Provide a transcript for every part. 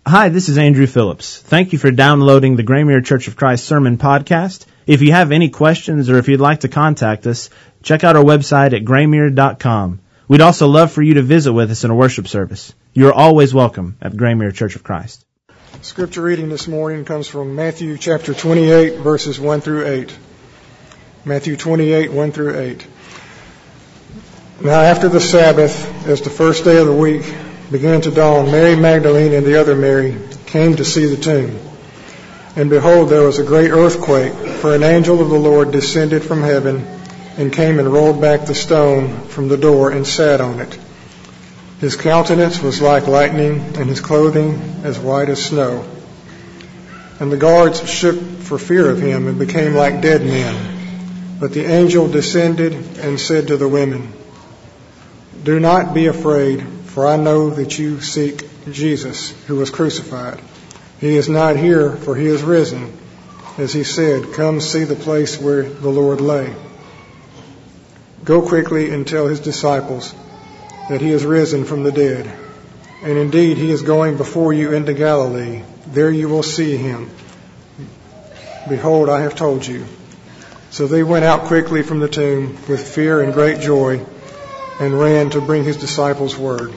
Hi, this is Andrew Phillips. Thank you for downloading the Graymere Church of Christ Sermon Podcast. If you have any questions or if you'd like to contact us, check out our website at graymere.com. We'd also love for you to visit with us in a worship service. You are always welcome at Graymere Church of Christ. Scripture reading this morning comes from Matthew chapter 28, verses 1 through 8. Matthew 28, 1 through 8. Now after the Sabbath, as the first day of the week began to dawn, Mary Magdalene and the other Mary came to see the tomb. And behold, there was a great earthquake, for an angel of the Lord descended from heaven and came and rolled back the stone from the door and sat on it. His countenance was like lightning, and his clothing as white as snow. And the guards shook for fear of him and became like dead men. But the angel descended and said to the women, "Do not be afraid, for I know that you seek Jesus, who was crucified. He is not here, for he is risen. As he said, come see the place where the Lord lay. Go quickly and tell his disciples that he is risen from the dead. And indeed, he is going before you into Galilee. There you will see him. Behold, I have told you." So they went out quickly from the tomb with fear and great joy and ran to bring his disciples word.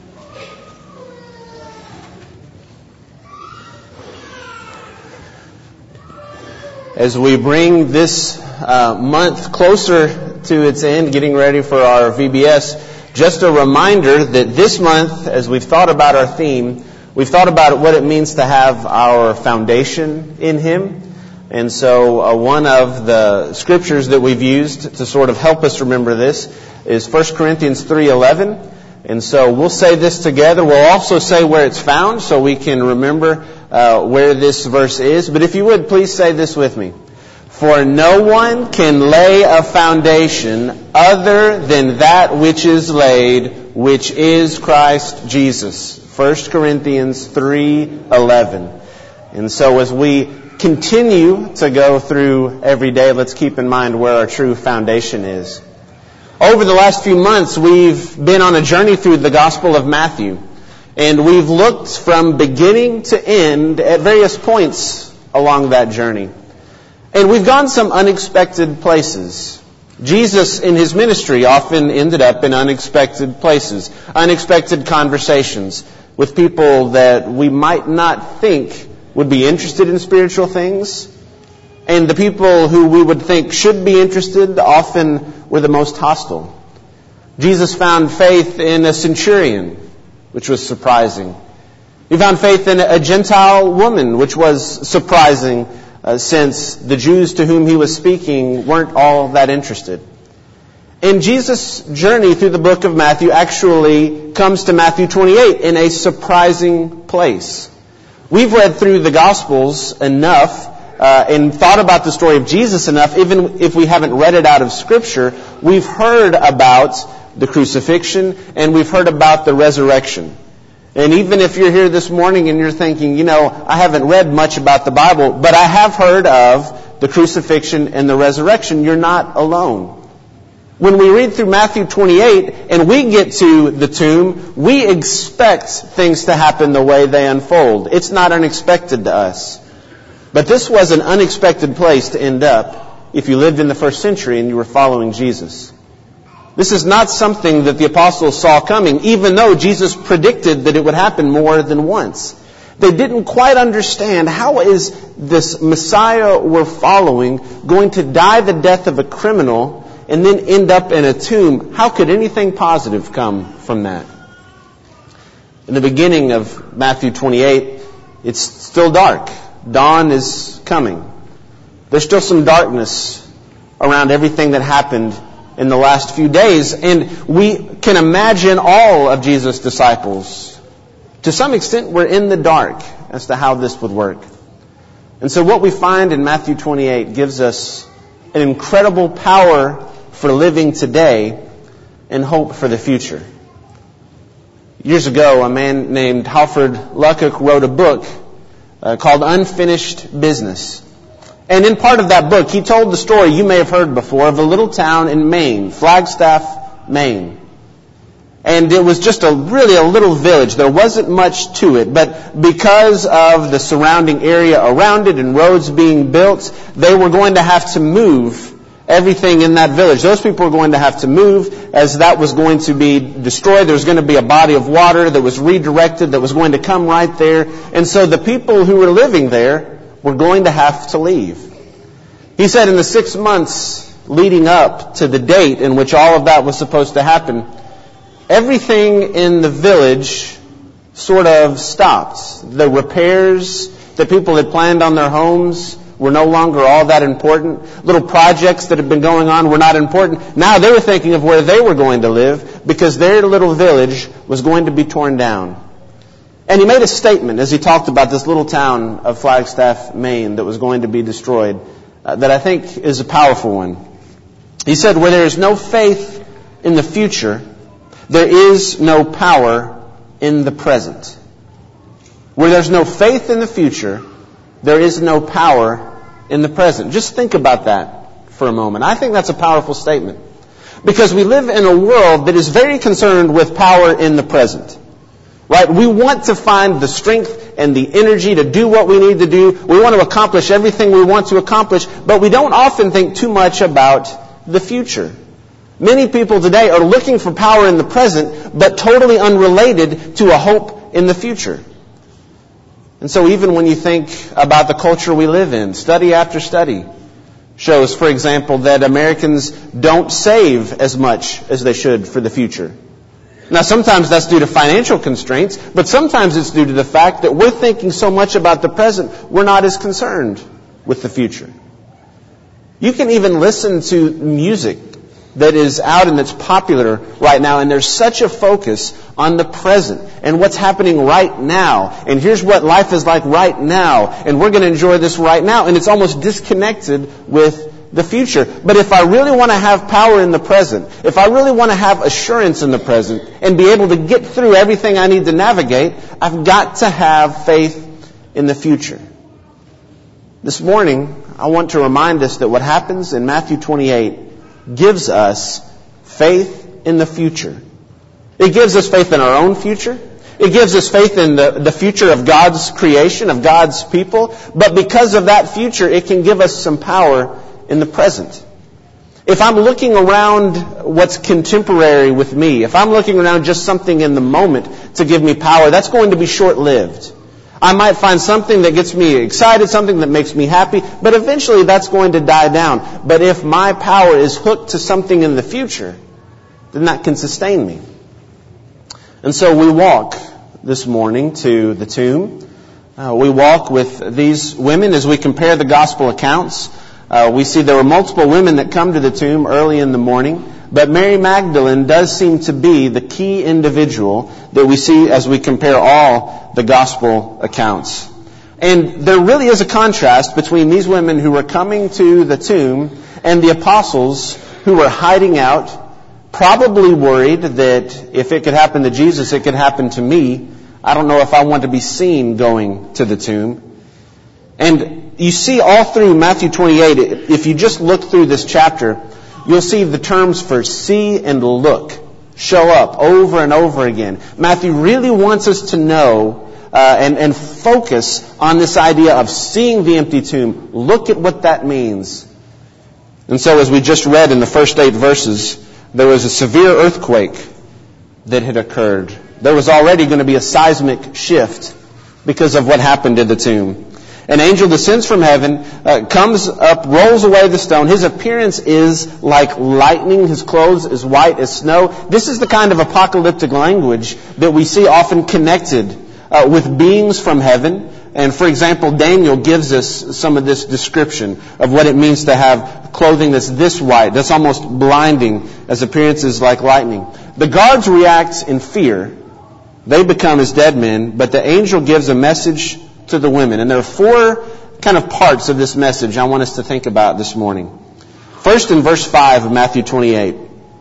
As we bring this month closer to its end, getting ready for our VBS, just a reminder that this month, as we've thought about our theme, we've thought about what it means to have our foundation in Him. And so one of the scriptures that we've used to sort of help us remember this is 1 Corinthians 3:11. And so we'll say this together. We'll also say where it's found so we can remember where this verse is. But if you would, please say this with me. For no one can lay a foundation other than that which is laid, which is Christ Jesus. 1 Corinthians 3:11. And so as we continue to go through every day, let's keep in mind where our true foundation is. Over the last few months, we've been on a journey through the Gospel of Matthew. And we've looked from beginning to end at various points along that journey. And we've gone some unexpected places. Jesus in His ministry often ended up in unexpected places, unexpected conversations with people that we might not think would be interested in spiritual things. And the people who we would think should be interested often were the most hostile. Jesus found faith in a centurion, which was surprising. He found faith in a Gentile woman, which was surprising, since the Jews to whom He was speaking weren't all that interested. And Jesus' journey through the book of Matthew actually comes to Matthew 28 in a surprising place. We've read through the Gospels enough and thought about the story of Jesus enough, even if we haven't read it out of Scripture, we've heard about the crucifixion and we've heard about the resurrection. And even if you're here this morning and you're thinking, I haven't read much about the Bible, but I have heard of the crucifixion and the resurrection, you're not alone. When we read through Matthew 28 and we get to the tomb, we expect things to happen the way they unfold. It's not unexpected to us. But this was an unexpected place to end up if you lived in the first century and you were following Jesus. This is not something that the apostles saw coming, even though Jesus predicted that it would happen more than once. They didn't quite understand, how is this Messiah we're following going to die the death of a criminal and then end up in a tomb? How could anything positive come from that? In the beginning of Matthew 28, it's still dark. Dawn is coming. There's still some darkness around everything that happened in the last few days. And we can imagine all of Jesus' disciples, to some extent, were in the dark as to how this would work. And so what we find in Matthew 28 gives us an incredible power for living today and hope for the future. Years ago, a man named Halford Luckock wrote a book called Unfinished Business. And in part of that book, he told the story you may have heard before of a little town in Maine, Flagstaff, Maine. And it was just really a little village. There wasn't much to it. But because of the surrounding area around it and roads being built, they were going to have to move everything in that village. Those people were going to have to move as that was going to be destroyed. There was going to be a body of water that was redirected that was going to come right there. And so the people who were living there were going to have to leave. He said in the 6 months leading up to the date in which all of that was supposed to happen, everything in the village sort of stopped. The repairs that people had planned on their homes were no longer all that important. Little projects that had been going on were not important. Now they were thinking of where they were going to live because their little village was going to be torn down. And he made a statement as he talked about this little town of Flagstaff, Maine that was going to be destroyed that I think is a powerful one. He said, where there is no faith in the future, there is no power in the present. Where there's no faith in the future, there is no power in the present. Just think about that for a moment. I think that's a powerful statement. Because we live in a world that is very concerned with power in the present. Right? We want to find the strength and the energy to do what we need to do. We want to accomplish everything we want to accomplish, but we don't often think too much about the future. Many people today are looking for power in the present, but totally unrelated to a hope in the future. And so even when you think about the culture we live in, study after study shows, for example, that Americans don't save as much as they should for the future. Now, sometimes that's due to financial constraints, but sometimes it's due to the fact that we're thinking so much about the present, we're not as concerned with the future. You can even listen to music that is out and that's popular right now, and there's such a focus on the present and what's happening right now. And here's what life is like right now, and we're going to enjoy this right now. And it's almost disconnected with the future. But if I really want to have power in the present, if I really want to have assurance in the present and be able to get through everything I need to navigate, I've got to have faith in the future. This morning, I want to remind us that what happens in Matthew 28 gives us faith in the future. It gives us faith in our own future. It gives us faith in the future of God's creation, of God's people. But because of that future, it can give us some power in the present. If I'm looking around what's contemporary with me, if I'm looking around just something in the moment to give me power, that's going to be short-lived. I might find something that gets me excited, something that makes me happy, but eventually that's going to die down. But if my power is hooked to something in the future, then that can sustain me. And so we walk this morning to the tomb. We walk with these women as we compare the gospel accounts. We see there were multiple women that come to the tomb early in the morning, but Mary Magdalene does seem to be the key individual that we see as we compare all the gospel accounts. And there really is a contrast between these women who were coming to the tomb and the apostles who were hiding out, probably worried that if it could happen to Jesus, it could happen to me. I don't know if I want to be seen going to the tomb. And you see all through Matthew 28, if you just look through this chapter, you'll see the terms for see and look show up over and over again. Matthew really wants us to know and focus on this idea of seeing the empty tomb. Look at what that means. And so as we just read in the first 8 verses, there was a severe earthquake that had occurred. There was already going to be a seismic shift because of what happened to the tomb. An angel descends from heaven, comes up, rolls away the stone. His appearance is like lightning. His clothes is white as snow. This is the kind of apocalyptic language that we see often connected with beings from heaven. And for example, Daniel gives us some of this description of what it means to have clothing that's this white, that's almost blinding, as appearances like lightning. The guards react in fear. They become as dead men, but the angel gives a message to the women. And there are 4 kind of parts of this message I want us to think about this morning. First, in verse 5 of Matthew 28,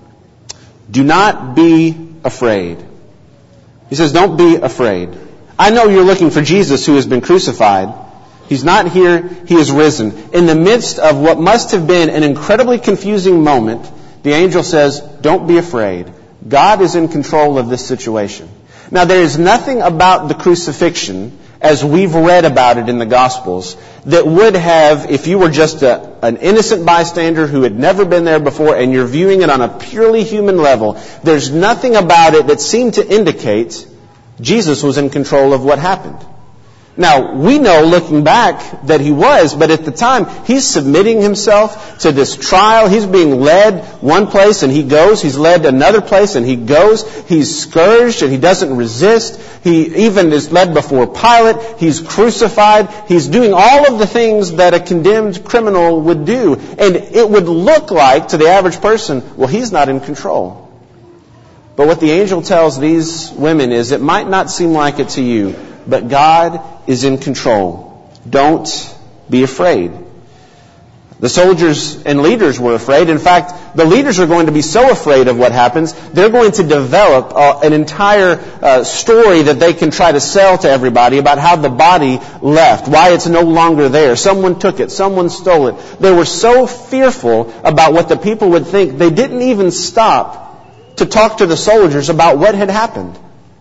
do not be afraid. He says, don't be afraid. I know you're looking for Jesus who has been crucified. He's not here. He is risen. In the midst of what must have been an incredibly confusing moment, the angel says, don't be afraid. God is in control of this situation. Now, there is nothing about the crucifixion, as we've read about it in the Gospels, that would have, if you were just an innocent bystander who had never been there before and you're viewing it on a purely human level, there's nothing about it that seemed to indicate Jesus was in control of what happened. Now, we know, looking back, that he was, but at the time, he's submitting himself to this trial. He's being led one place and he goes. He's led another place and he goes. He's scourged and he doesn't resist. He even is led before Pilate. He's crucified. He's doing all of the things that a condemned criminal would do. And it would look like, to the average person, well, he's not in control. But what the angel tells these women is, it might not seem like it to you, but God is in control. Don't be afraid. The soldiers and leaders were afraid. In fact, the leaders are going to be so afraid of what happens, they're going to develop an entire story that they can try to sell to everybody about how the body left, why it's no longer there. Someone took it. Someone stole it. They were so fearful about what the people would think, they didn't even stop to talk to the soldiers about what had happened.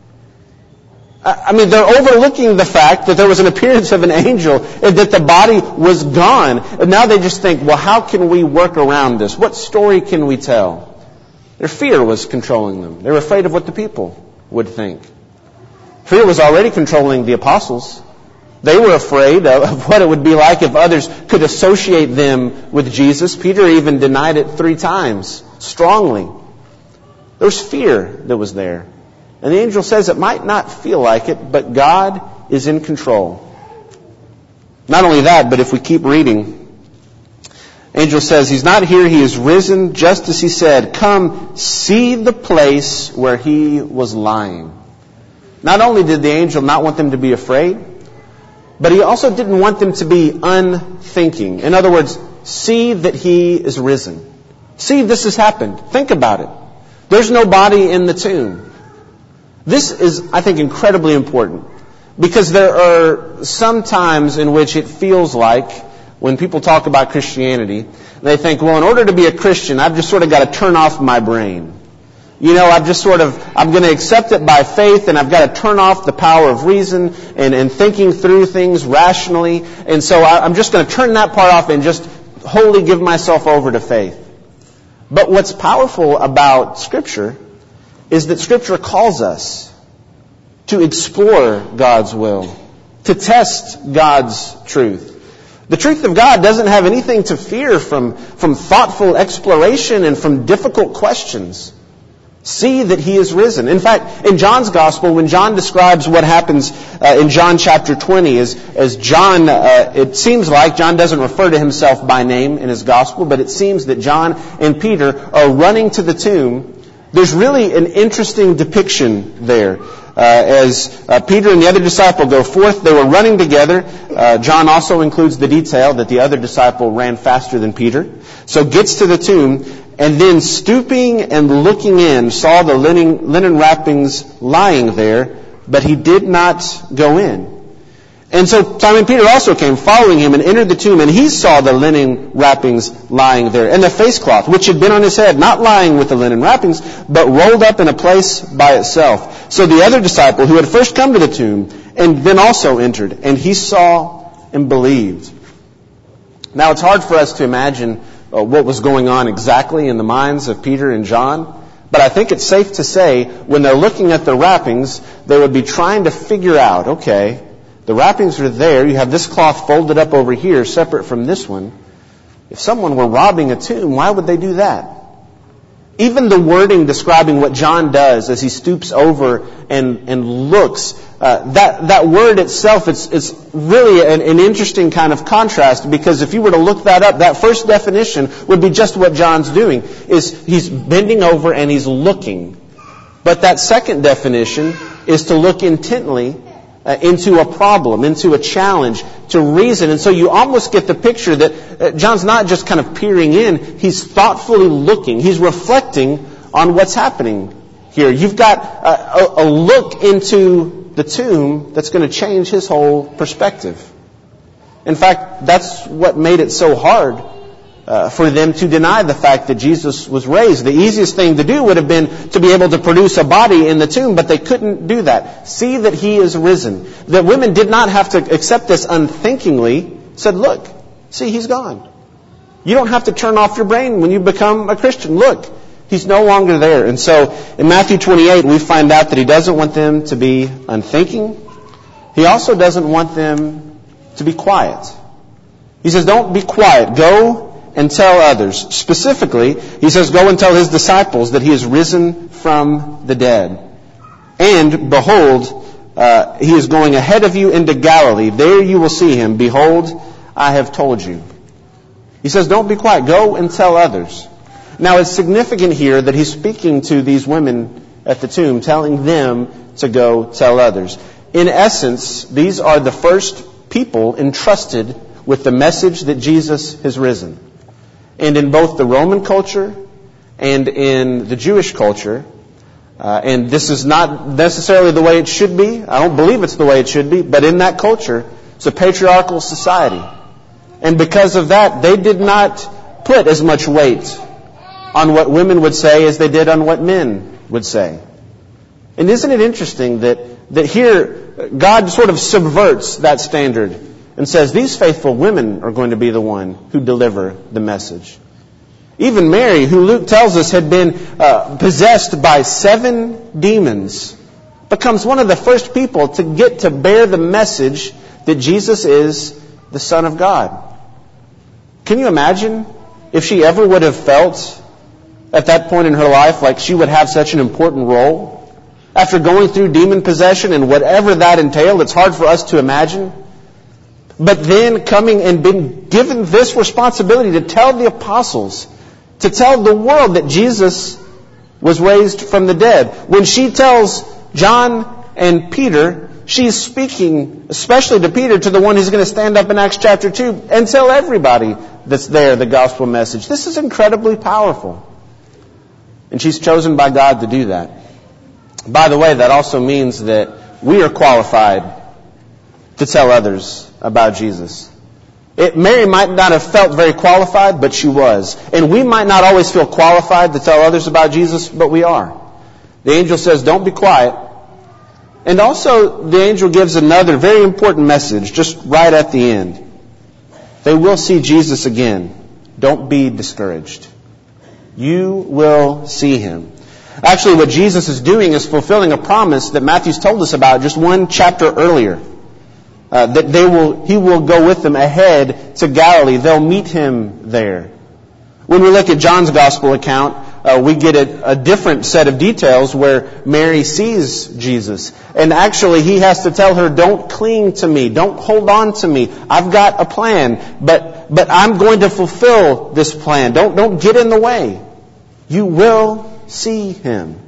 I mean, they're overlooking the fact that there was an appearance of an angel and that the body was gone. And now they just think, well, how can we work around this? What story can we tell? Their fear was controlling them. They were afraid of what the people would think. Fear was already controlling the apostles. They were afraid of what it would be like if others could associate them with Jesus. Peter even denied it 3 times, strongly. There was fear that was there. And the angel says it might not feel like it, but God is in control. Not only that, but if we keep reading, angel says, He's not here, He is risen, just as He said. Come, see the place where He was lying. Not only did the angel not want them to be afraid, but He also didn't want them to be unthinking. In other words, see that He is risen. See, this has happened. Think about it. There's no body in the tomb. This is, I think, incredibly important, because there are some times in which it feels like, when people talk about Christianity, they think, well, in order to be a Christian, I've just sort of got to turn off my brain. You know, I'm going to accept it by faith, and I've got to turn off the power of reason and thinking through things rationally. And so I'm just going to turn that part off and just wholly give myself over to faith. But what's powerful about Scripture is that Scripture calls us to explore God's will, to test God's truth. The truth of God doesn't have anything to fear from thoughtful exploration and from difficult questions. See that He is risen. In fact, in John's Gospel, when John describes what happens in John chapter 20, as John, it seems like John doesn't refer to himself by name in his Gospel, but it seems that John and Peter are running to the tomb. There's really an interesting depiction there. As Peter and the other disciple go forth, they were running together. John also includes the detail that the other disciple ran faster than Peter. So gets to the tomb, and then stooping and looking in, saw the linen wrappings lying there, but he did not go in. And so Simon Peter also came, following him, and entered the tomb, and he saw the linen wrappings lying there, and the face cloth, which had been on his head, not lying with the linen wrappings, but rolled up in a place by itself. So the other disciple, who had first come to the tomb, and then also entered, and he saw and believed. Now, it's hard for us to imagine what was going on exactly in the minds of Peter and John, but I think it's safe to say, when they're looking at the wrappings, they would be trying to figure out, okay, the wrappings are there. You have this cloth folded up over here, separate from this one. If someone were robbing a tomb, why would they do that? Even the wording describing what John does as he stoops over and looks, that word itself, it's really an interesting kind of contrast, because if you were to look that up, that first definition would be just what John's doing, is he's bending over and he's looking. But that second definition is to look intently into a problem, into a challenge, to reason. And so you almost get the picture that John's not just kind of peering in, he's thoughtfully looking. He's reflecting on what's happening here. You've got a look into the tomb that's going to change his whole perspective. In fact, that's what made it so hard for them to deny the fact that Jesus was raised. The easiest thing to do would have been to be able to produce a body in the tomb, but they couldn't do that. See that he is risen. The women did not have to accept this unthinkingly. Said, look, see, he's gone. You don't have to turn off your brain when you become a Christian. Look, he's no longer there. And so in Matthew 28, we find out that he doesn't want them to be unthinking. He also doesn't want them to be quiet. He says, don't be quiet. Go and tell others. Specifically, he says, go and tell his disciples that he is risen from the dead. And behold, he is going ahead of you into Galilee. There you will see him. Behold, I have told you. He says, don't be quiet. Go and tell others. Now, it's significant here that he's speaking to these women at the tomb, telling them to go tell others. In essence, these are the first people entrusted with the message that Jesus has risen. And in both the Roman culture and in the Jewish culture, and this is not necessarily the way it should be. I don't believe it's the way it should be. But in that culture, it's a patriarchal society. And because of that, they did not put as much weight on what women would say as they did on what men would say. And isn't it interesting that here God sort of subverts that standard and says these faithful women are going to be the one who deliver the message. Even Mary, who Luke tells us had been possessed by 7 demons, becomes one of the first people to get to bear the message that Jesus is the Son of God. Can you imagine if she ever would have felt at that point in her life like she would have such an important role? After going through demon possession and whatever that entailed, it's hard for us to imagine. But then coming and being given this responsibility to tell the apostles, to tell the world that Jesus was raised from the dead. When she tells John and Peter, she's speaking, especially to Peter, to the one who's going to stand up in Acts chapter 2 and tell everybody that's there the gospel message. This is incredibly powerful. And she's chosen by God to do that. By the way, that also means that we are qualified to tell others about Jesus. Mary might not have felt very qualified, but she was. And we might not always feel qualified to tell others about Jesus, but we are. The angel says, don't be quiet. And also, the angel gives another very important message just right at the end. They will see Jesus again. Don't be discouraged. You will see him. Actually, what Jesus is doing is fulfilling a promise that Matthew's told us about just one chapter earlier. That he will go with them ahead to Galilee. They'll meet him there. When we look at John's gospel account, we get a different set of details where Mary sees Jesus. And actually, he has to tell her, don't cling to me. Don't hold on to me. I've got a plan, but I'm going to fulfill this plan. Don't get in the way. You will see him.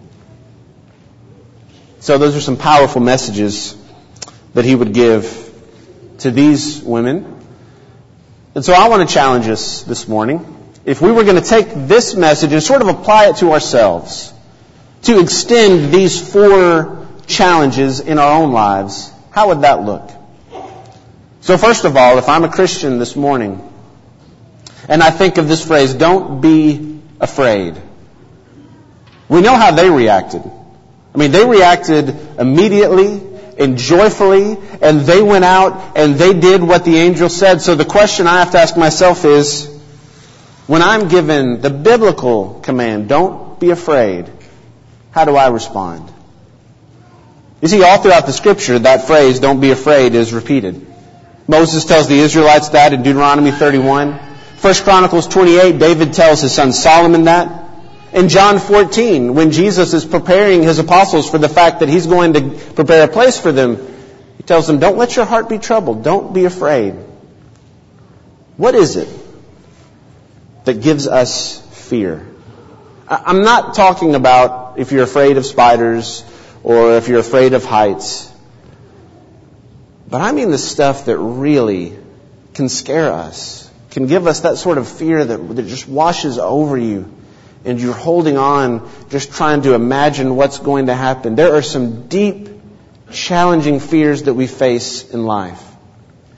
So those are some powerful messages that he would give to these women. And so I want to challenge us this morning. If we were going to take this message and sort of apply it to ourselves, to extend these 4 challenges in our own lives, how would that look? So first of all, if I'm a Christian this morning, and I think of this phrase, don't be afraid. We know how they reacted. I mean, they reacted immediately and joyfully, and they went out and they did what the angel said. So the question I have to ask myself is, when I'm given the biblical command, don't be afraid, how do I respond? You see, all throughout the Scripture, that phrase, don't be afraid, is repeated. Moses tells the Israelites that in Deuteronomy 31. 1 Chronicles 28, David tells his son Solomon that. In John 14, when Jesus is preparing his apostles for the fact that he's going to prepare a place for them, he tells them, don't let your heart be troubled. Don't be afraid. What is it that gives us fear? I'm not talking about if you're afraid of spiders or if you're afraid of heights. But I mean the stuff that really can scare us, can give us that sort of fear that just washes over you. And you're holding on, just trying to imagine what's going to happen. There are some deep, challenging fears that we face in life.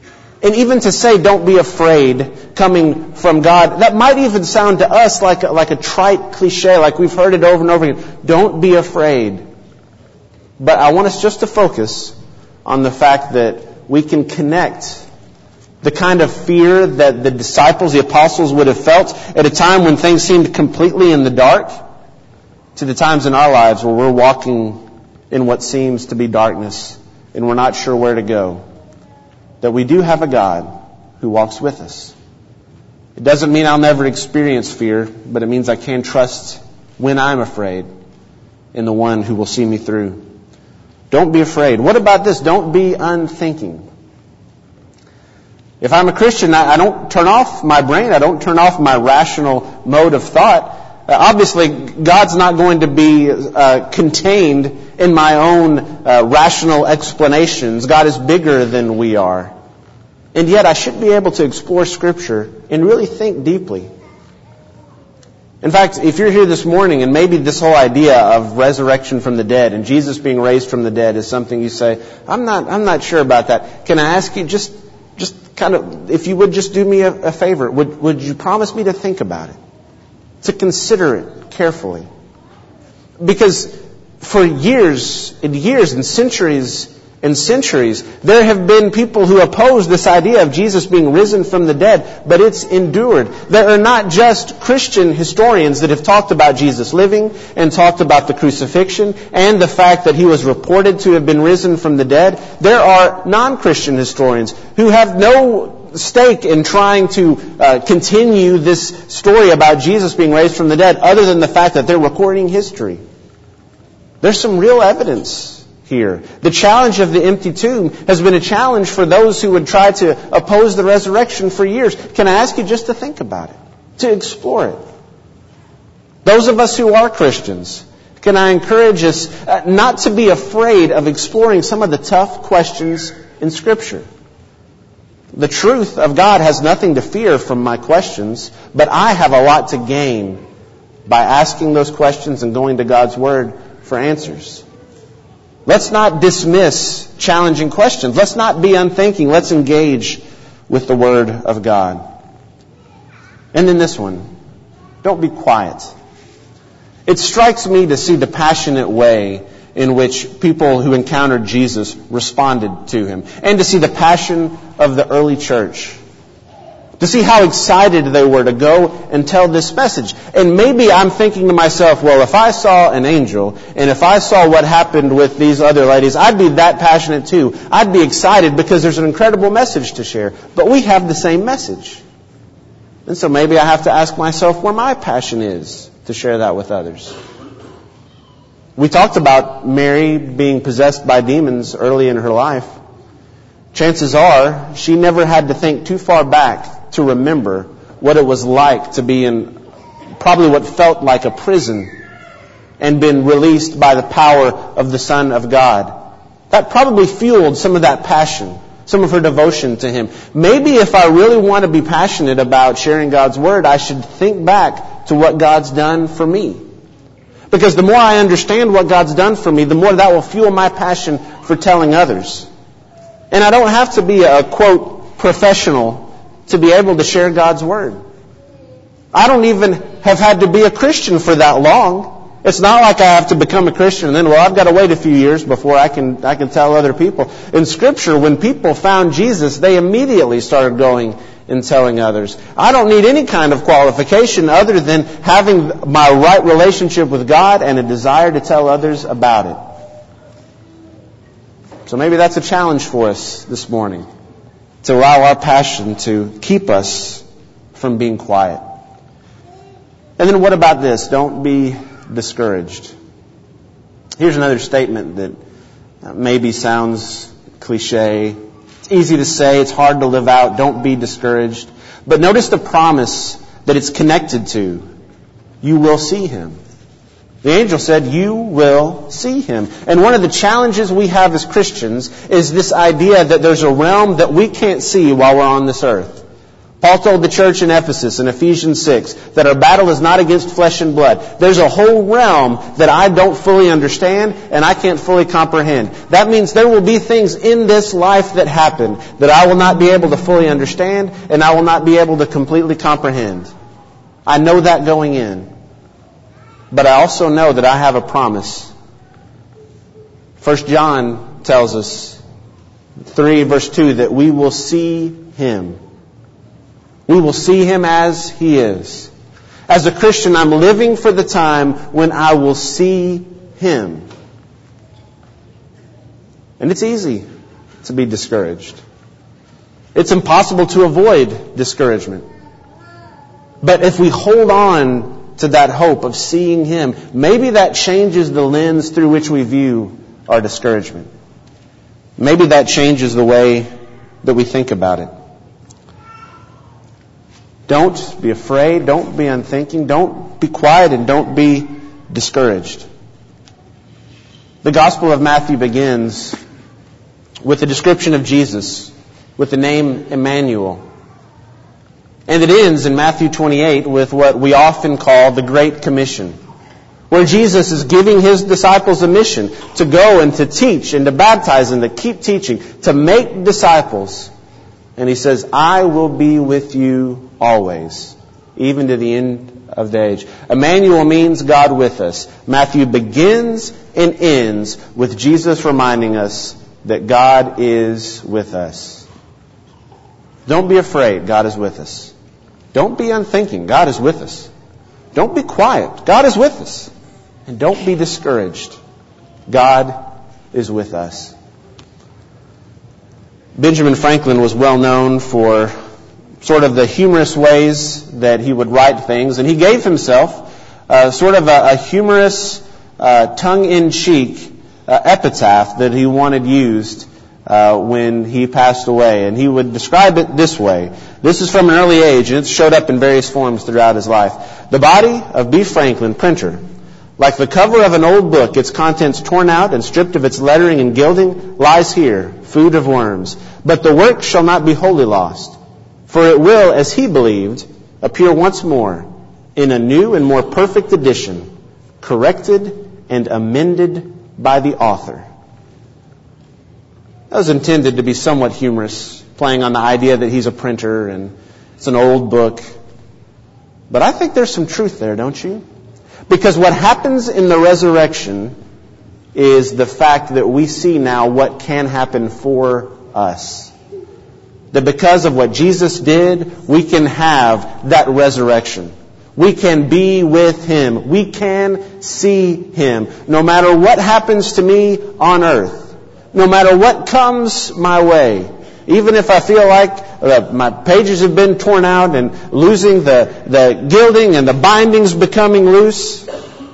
And even to say, don't be afraid, coming from God, that might even sound to us like a trite cliche, like we've heard it over and over again. Don't be afraid. But I want us just to focus on the fact that we can connect the kind of fear that the disciples, the apostles, would have felt at a time when things seemed completely in the dark, to the times in our lives where we're walking in what seems to be darkness and we're not sure where to go. That we do have a God who walks with us. It doesn't mean I'll never experience fear, but it means I can trust when I'm afraid in the one who will see me through. Don't be afraid. What about this? Don't be unthinking. If I'm a Christian, I don't turn off my brain. I don't turn off my rational mode of thought. Obviously, God's not going to be contained in my own rational explanations. God is bigger than we are. And yet, I should be able to explore Scripture and really think deeply. In fact, if you're here this morning and maybe this whole idea of resurrection from the dead and Jesus being raised from the dead is something you say, I'm not sure about that. Can I ask you just kind of, if you would just do me a favor, would you promise me to think about it? To consider it carefully. Because for years and years and centuries, there have been people who oppose this idea of Jesus being risen from the dead, but it's endured. There are not just Christian historians that have talked about Jesus living and talked about the crucifixion and the fact that he was reported to have been risen from the dead. There are non-Christian historians who have no stake in trying to continue this story about Jesus being raised from the dead other than the fact that they're recording history. There's some real evidence here. The challenge of the empty tomb has been a challenge for those who would try to oppose the resurrection for years. Can I ask you just to think about it, to explore it? Those of us who are Christians, can I encourage us not to be afraid of exploring some of the tough questions in Scripture? The truth of God has nothing to fear from my questions, but I have a lot to gain by asking those questions and going to God's Word for answers. Let's not dismiss challenging questions. Let's not be unthinking. Let's engage with the Word of God. And then this one, don't be quiet. It strikes me to see the passionate way in which people who encountered Jesus responded to Him, and to see the passion of the early church. To see how excited they were to go and tell this message. And maybe I'm thinking to myself, well, if I saw an angel, and if I saw what happened with these other ladies, I'd be that passionate too. I'd be excited because there's an incredible message to share. But we have the same message. And so maybe I have to ask myself where my passion is to share that with others. We talked about Mary being possessed by demons early in her life. Chances are she never had to think too far back to remember what it was like to be in probably what felt like a prison and been released by the power of the Son of God. That probably fueled some of that passion, some of her devotion to Him. Maybe if I really want to be passionate about sharing God's Word, I should think back to what God's done for me. Because the more I understand what God's done for me, the more that will fuel my passion for telling others. And I don't have to be a, quote, professional to be able to share God's Word. I don't even have had to be a Christian for that long. It's not like I have to become a Christian and then, well, I've got to wait a few years before I can tell other people. In Scripture, when people found Jesus, they immediately started going and telling others. I don't need any kind of qualification other than having my right relationship with God and a desire to tell others about it. So maybe that's a challenge for us this morning, to allow our passion to keep us from being quiet. And then what about this? Don't be discouraged. Here's another statement that maybe sounds cliche. It's easy to say, it's hard to live out. Don't be discouraged. But notice the promise that it's connected to. You will see Him. The angel said, you will see Him. And one of the challenges we have as Christians is this idea that there's a realm that we can't see while we're on this earth. Paul told the church in Ephesus in Ephesians 6 that our battle is not against flesh and blood. There's a whole realm that I don't fully understand and I can't fully comprehend. That means there will be things in this life that happen that I will not be able to fully understand and I will not be able to completely comprehend. I know that going in. But I also know that I have a promise. 1 John tells us, 3 verse 2, that we will see Him. We will see Him as He is. As a Christian, I'm living for the time when I will see Him. And it's easy to be discouraged. It's impossible to avoid discouragement. But if we hold on to that hope of seeing Him, maybe that changes the lens through which we view our discouragement. Maybe that changes the way that we think about it. Don't be afraid. Don't be unthinking. Don't be quiet and don't be discouraged. The Gospel of Matthew begins with a description of Jesus with the name Emmanuel. And it ends in Matthew 28 with what we often call the Great Commission, where Jesus is giving His disciples a mission to go and to teach and to baptize and to keep teaching, to make disciples. And He says, I will be with you always, even to the end of the age. Emmanuel means God with us. Matthew begins and ends with Jesus reminding us that God is with us. Don't be afraid. God is with us. Don't be unthinking. God is with us. Don't be quiet. God is with us. And don't be discouraged. God is with us. Benjamin Franklin was well known for sort of the humorous ways that he would write things. And he gave himself sort of a humorous, tongue-in-cheek epitaph that he wanted used when he passed away. And he would describe it this way. This is from an early age, and it's showed up in various forms throughout his life. The body of B. Franklin, printer, like the cover of an old book, its contents torn out and stripped of its lettering and gilding, lies here, food of worms. But the work shall not be wholly lost, for it will, as he believed, appear once more in a new and more perfect edition, corrected and amended by the author. That was intended to be somewhat humorous, playing on the idea that he's a printer and it's an old book. But I think there's some truth there, don't you? Because what happens in the resurrection is the fact that we see now what can happen for us. That because of what Jesus did, we can have that resurrection. We can be with Him. We can see Him. No matter what happens to me on earth, no matter what comes my way, even if I feel like my pages have been torn out and losing the gilding and the bindings becoming loose,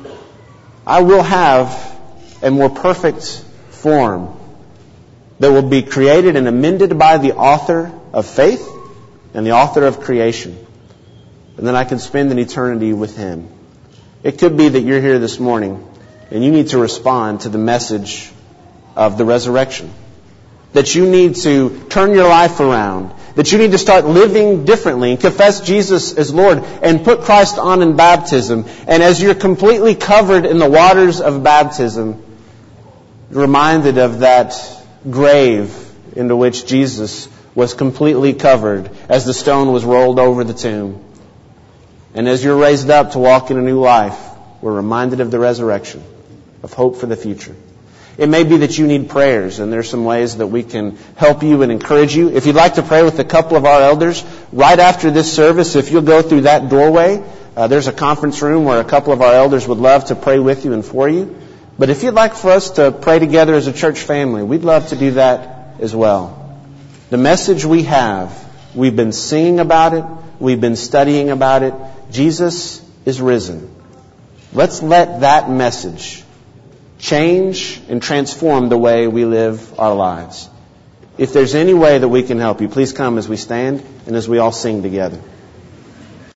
I will have a more perfect form that will be created and amended by the author of faith and the author of creation. And then I can spend an eternity with Him. It could be that you're here this morning and you need to respond to the message of the resurrection. That you need to turn your life around. That you need to start living differently and confess Jesus as Lord and put Christ on in baptism. And as you're completely covered in the waters of baptism, reminded of that grave into which Jesus was completely covered as the stone was rolled over the tomb. And as you're raised up to walk in a new life, we're reminded of the resurrection, of hope for the future. It may be that you need prayers, and there's some ways that we can help you and encourage you. If you'd like to pray with a couple of our elders, right after this service, if you'll go through that doorway, there's a conference room where a couple of our elders would love to pray with you and for you. But if you'd like for us to pray together as a church family, we'd love to do that as well. The message we have, we've been singing about it, we've been studying about it. Jesus is risen. Let's let that message change and transform the way we live our lives. If there's any way that we can help you, please come as we stand and as we all sing together.